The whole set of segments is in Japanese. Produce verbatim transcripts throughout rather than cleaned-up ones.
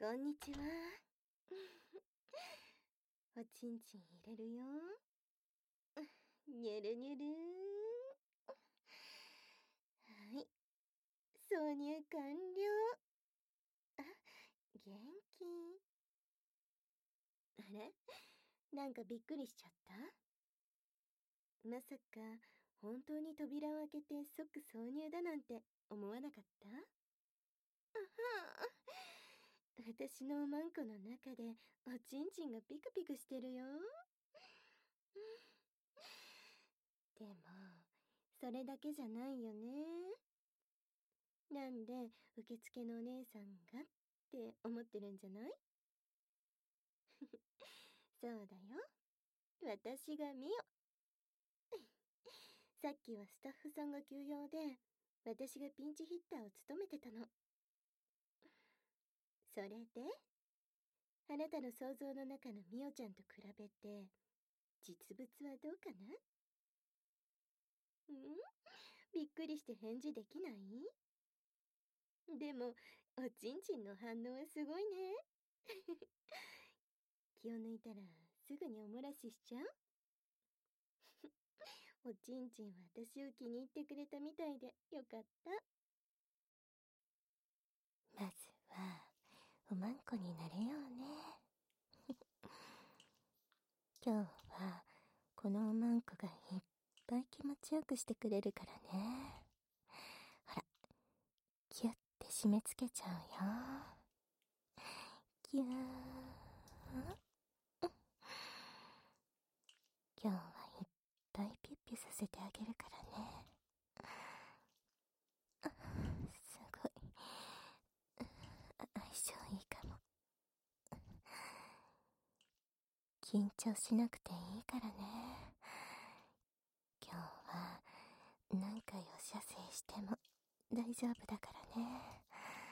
こんにちは。おちんちん入れるよ。にゅるにゅる。はい。挿入完了。あ、元気。あれ？なんかびっくりしちゃった？まさか、本当に扉を開けて即挿入だなんて思わなかった？あはん。私のおまんこの中でおちんちんがピクピクしてるよ。でも、それだけじゃないよね。なんで受付のお姉さんがって思ってるんじゃない？そうだよ。私がミオ。さっきはスタッフさんが休養で、私がピンチヒッターを務めてたの。それで、あなたの想像の中のミオちゃんと比べて、実物はどうかな？ん？びっくりして返事できない？でも、おちんちんの反応はすごいね。気を抜いたらすぐにお漏らししちゃう？おちんちんは私を気に入ってくれたみたいでよかった。まずはおまんこになれようね。今日はこのおまんこがいっぱい気持ちよくしてくれるからね。ほら、キュッて締め付けちゃうよ。キューン。今日はいっぱいピュッピュさせてあげるからね。すごい相性いいかも。緊張しなくていいからね。今日は何回お射精しても大丈夫だからね。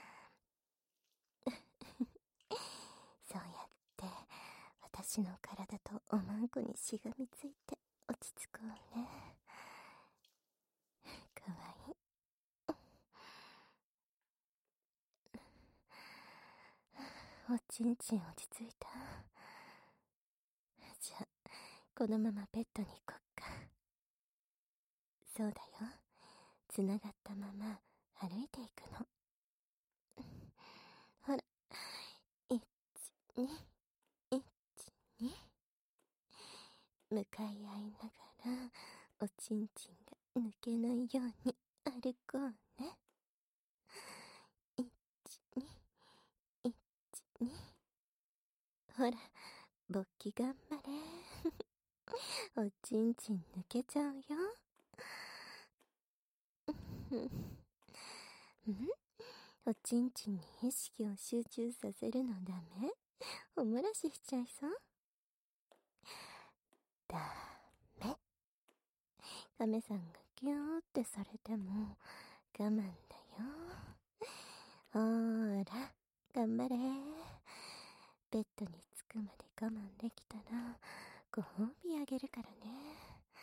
そうやって私の体とおまんこにしがみついて落ち着こうね。かわいい。おちんちん落ち着いた？じゃあこのままベッドに行こっか。そうだよ。つながったまま歩いていくの。ほら、いち、に、いち、に。向かい合いながらおちんちんが抜けないように歩こうね。いち、に、いち、に。ほら、勃起頑張れ。おちんちん抜けちゃうよ。ん？おちんちんに意識を集中させるのダメ？お漏らししちゃいそう？ダメ。亀さんがギューってされても我慢だよ。ほーら、頑張れ。ベッドに着くまで我慢できたらご褒美あげるからね。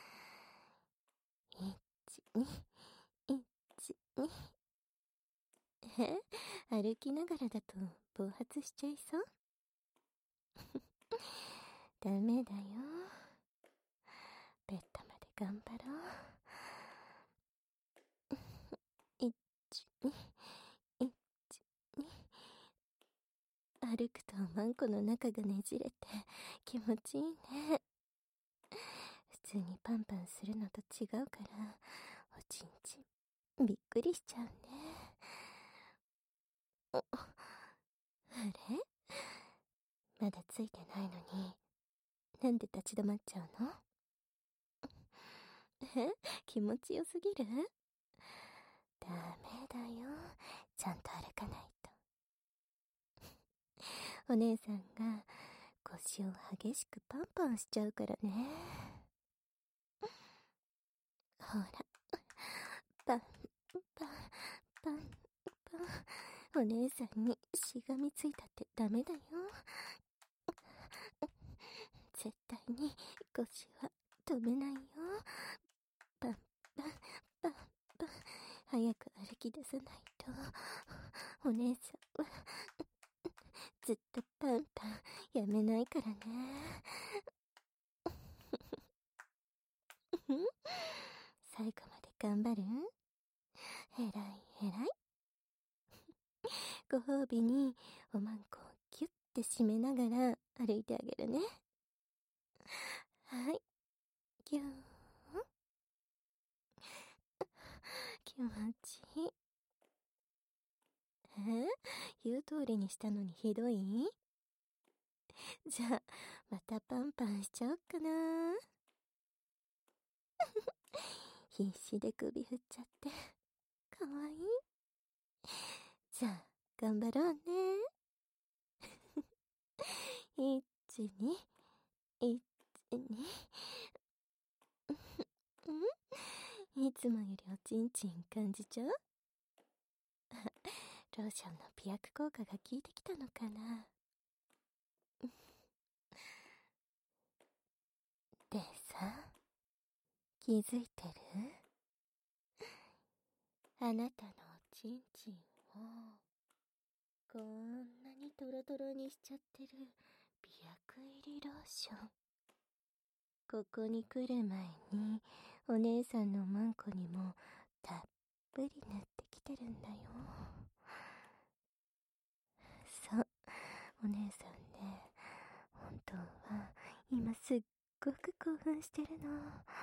いち、に、いち、に。え？歩きながらだと暴発しちゃいそう？ダメだよ。ベッドまで頑張ろう。いち、に、いち、に。歩くとおまんこの中がねじれて気持ちいいね。普通にパンパンするのと違うからおちんちんびっくりしちゃうね。あれ？まだついてないのになんで立ち止まっちゃうの？え？気持ちよすぎる？ダメだよ。ちゃんと歩かないと。お姉さんが腰を激しくパンパンしちゃうからね。ほら、パンパンパンパン。お姉さんにしがみついたってダメだよ。絶対に腰は止めないよ。パンパンパンパン。早く歩き出さないとお姉さんはずっとパンパンやめないからね。最後まで頑張る？えらいえらい。ご褒美におまんこをキュッて締めながら歩いてあげるね。はい。ぎゅーん。気持ちいい。え？言う通りにしたのにひどい？じゃあ、またパンパンしちゃおっかな。必死で首振っちゃって、かわいい。じゃあ、頑張ろうね。いち、に、いち、に。ん？いつもよりおちんちん感じちゃう？ローションの美白効果が効いてきたのかな。でさ、気づいてる？あなたのおちんちんをこんなにトロトロにしちゃってる美白入りローション。ここに来る前にお姉さんのマンコにもたっぷり塗ってきてるんだよ。そう、お姉さんね、本当は今すっごく興奮してるの。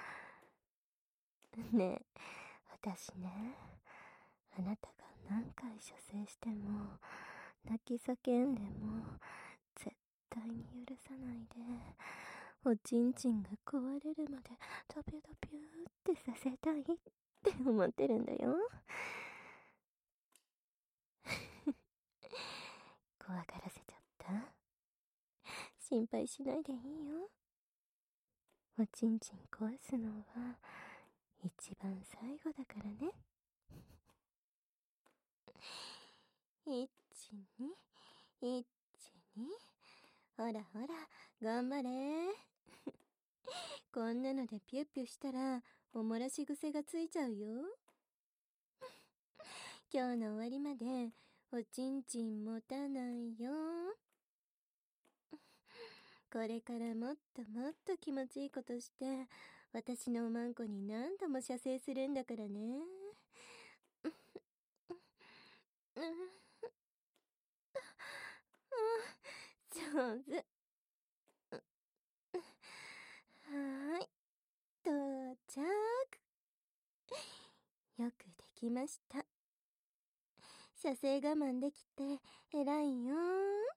ねえ、私ね、あなたが何回射精しても泣き叫んでも絶対に許さないで、おちんちんが壊れるまでドビュドビューってさせたいって思ってるんだよ。怖がらせちゃった？心配しないでいいよ。おちんちん壊すのは一番最後だからね。いち、に、いち、に。ほらほら、頑張れ。こんなのでピュッピュしたらおもらし癖がついちゃうよ。今日の終わりまでおちんちん持たないよ。これからもっともっと気持ちいいことして私のおまんこに何度も射精するんだからね。上手。はーい、到着。よくできました。射精我慢できて偉いよ。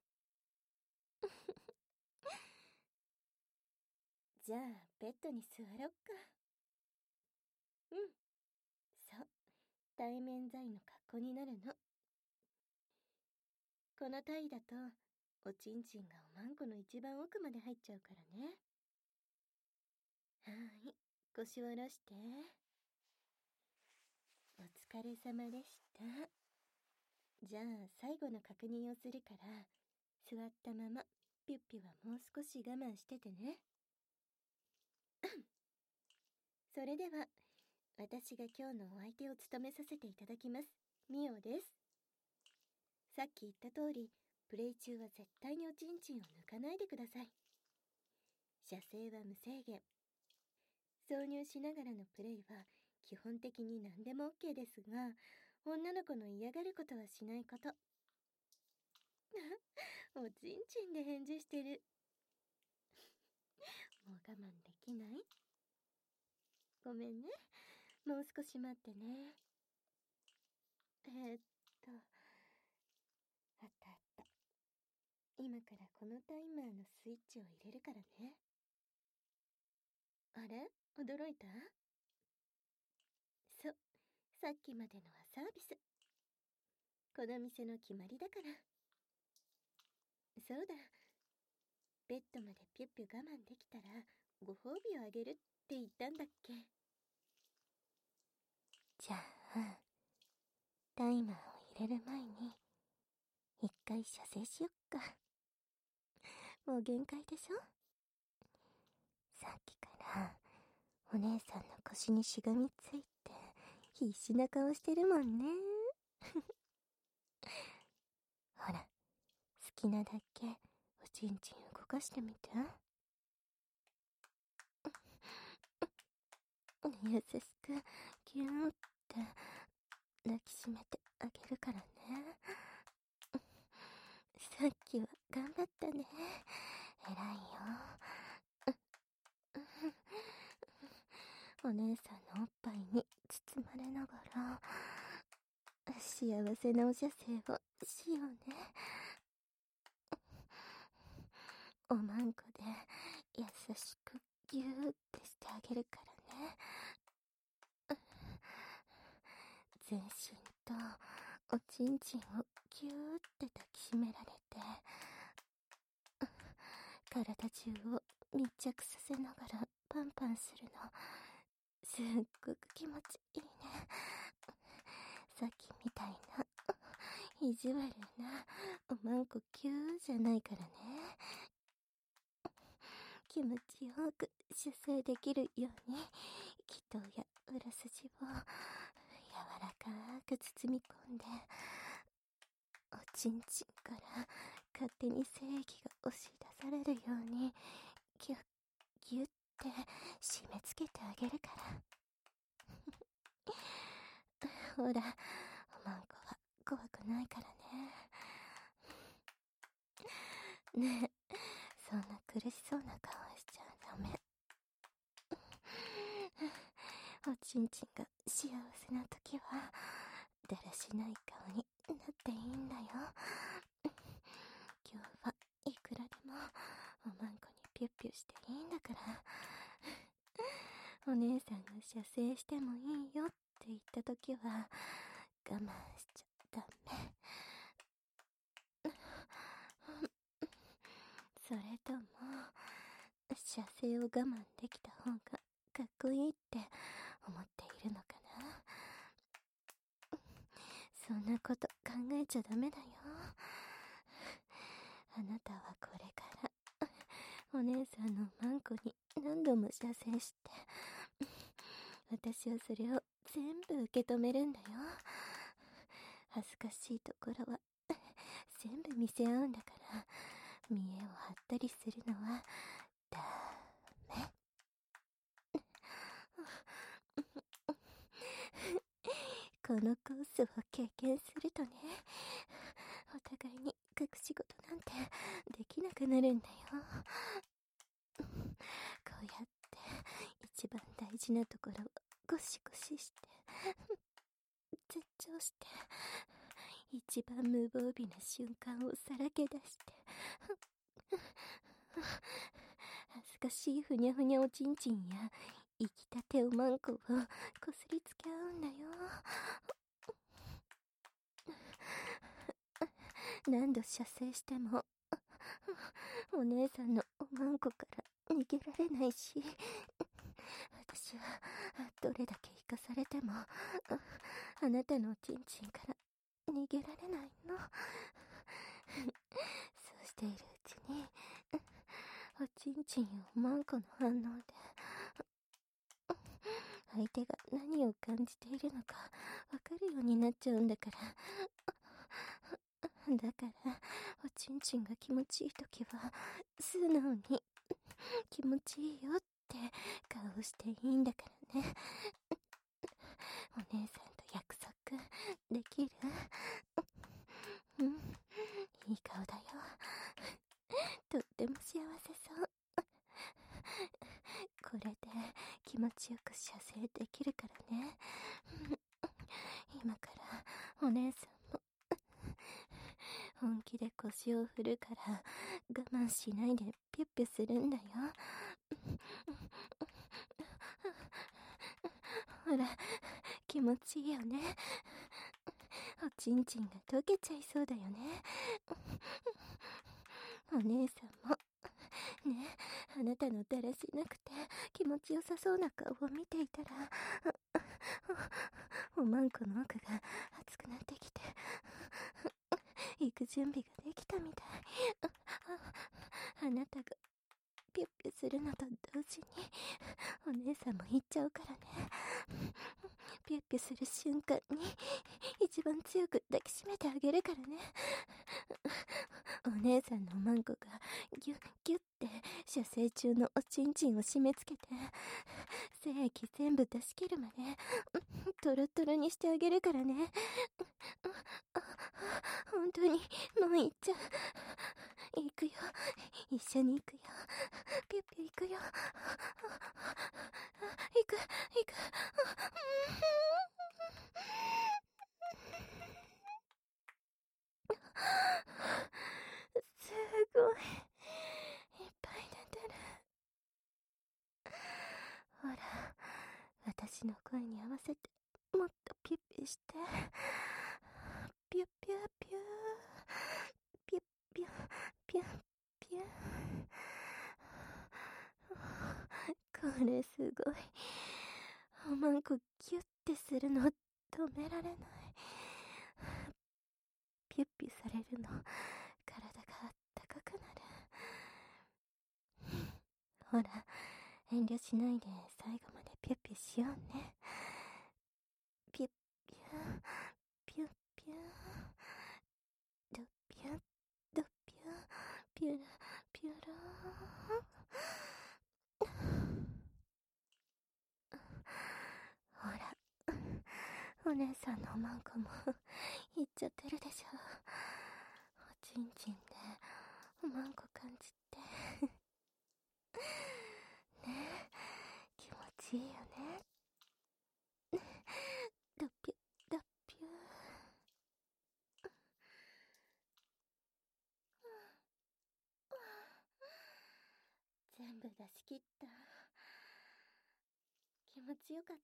じゃあベッドに座ろっか。うん、そう、対面剤の格好になるの。この体だとおちんちんがおまんこの一番奥まで入っちゃうからね。はーい、腰を下ろして。お疲れ様でした。じゃあ最後の確認をするから座ったままピュッピュはもう少し我慢しててね。それでは私が今日のお相手を務めさせていただきます、ミオです。さっき言った通りプレイ中は絶対におちんちんを抜かないでください。射精は無制限。挿入しながらのプレイは基本的に何でも OK ですが、女の子の嫌がることはしないこと。おちんちんで返事してる。もう我慢できない？ごめんね。もう少し待ってね。えー、っと、あったあった。今からこのタイマーのスイッチを入れるからね。あれ？驚いた？そう、さっきまでのはサービス。この店の決まりだから。そうだ。ベッドまでピュッピュ我慢できたらご褒美をあげるって言ったんだっけ。じゃあタイマーを入れる前に一回射精しよっか。もう限界でしょ。さっきからお姉さんの腰にしがみついて必死な顔してるもんね。ほら、 きなだけおちんちん動かしてみて。優しくギューンって抱きしめてあげるからね。さっきは頑張ったね。偉いよ。お姉さんのおっぱいに包まれながら幸せなお射精をしようね。おまんこで優しくギューってしてあげるからね。全身とおちんちんをギューって抱きしめられて、体中を密着させながらパンパンするのすっごく気持ちいいね。さっきみたいな意地悪なおまんこギューじゃないからね。気持ちよく射精できるように気筒や裏筋を柔らかく包み込んで、おちんちんから勝手に精液が押し出されるようにギュッギュッって締め付けてあげるからほら、おまんこは怖くないからね。ねえ、そんな苦しそうな顔しちゃダメ。おちんちんが幸せな時はだらしない顔になっていいんだよ。今日はいくらでもおまんこにピュッピュしていいんだから。お姉さんが射精してもいいよって言った時は我慢しちゃダメ。それとも射精を我慢できた方がかっこいいって思っているのかな。そんなこと考えちゃダメだよ。あなたはこれからお姉さんのマンコに何度も射精して私はそれを全部受け止めるんだよ。恥ずかしいところは全部見せ合うんだから、見栄を張ったりするのはダメ。このコースを経験するとね、お互いに隠し事なんてできなくなるんだよ。こうやって一番大事なところをゴシゴシして絶頂して一番無防備な瞬間をさらけ出して恥ずかしいふにゃふにゃおちんちんや生きたておまんこをこすりつけ合うんだよ。何度射精してもお姉さんのおまんこから逃げられないし、私はどれだけ生かされてもあなたのおちんちんから逃げられないの。そうしているうちにおちんちんやおまんこの反応で相手が何を感じているのかわかるようになっちゃうんだから。だからおちんちんが気持ちいいときは素直に気持ちいいよって顔していいんだからね。お姉さんと約束できる？うん、いい顔だよ。とっても幸せそう。これで気持ちよく射精できるからね。今からお姉さんも本気で腰を振るから我慢しないでピュッピュするんだよ。ほら、気持ちいいよね。おちんちんが溶けちゃいそうだよね。お姉さんもね、あなたのだらしなくて気持ちよさそうな顔を見ていたらおまんこの奥が熱くなってきて行く準備ができたみたい。あなたがピュッピュするのと同時にお姉さんも行っちゃうからね。ピュッピュする瞬間に一番強く抱きしめてあげるからね。お姉さんのマンコがギュッギュッて射精中のおちんちんを締め付けて、精液全部出し切るまでトロトロにしてあげるからね。本当にもう行っちゃう。行くよ、一緒に行くよ、ピュッピュ行くよ、行く行く。すごいいっぱい出てる。ほら、私の声に合わせてもっとピュッピュして。ピュッピュッピュー、ピュッピュッピュッピュー。これすごい。おまんこギュッてするの止められない。ピュッピュされるの体があったかくなる。ほら、遠慮しないで最後までピュッピュしようね。ピュッピュピュッピュドピュドピュピュラピュラほら、お姉さんのおまんこもいっちゃってるでしょ。おちんちんでおまんこ感じてね、気持ちいいよね。ドピュドピュ全部出し切った。気持ちよかった。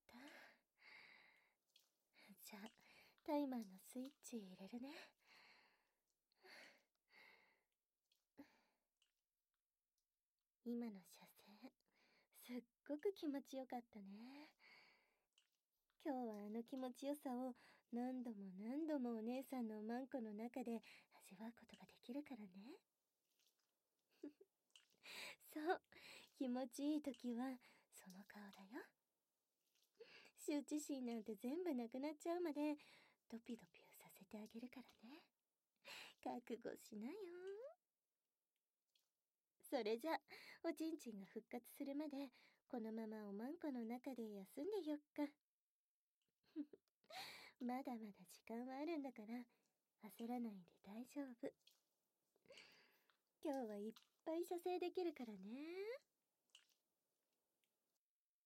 じゃあタイマーのスイッチ入れるね。今の射精すっごく気持ちよかったね。今日はあの気持ちよさを何度も何度もお姉さんのおまんこの中で味わうことができるからね。そう、気持ちいい時はその顔だよ。羞恥心なんて全部なくなっちゃうまでドピドピさせてあげるからね。覚悟しなよ。それじゃおちんちんが復活するまでこのままおまんこの中で休んでよっか。まだまだ時間はあるんだから焦らないで大丈夫。今日はいっぱい射精できるからね。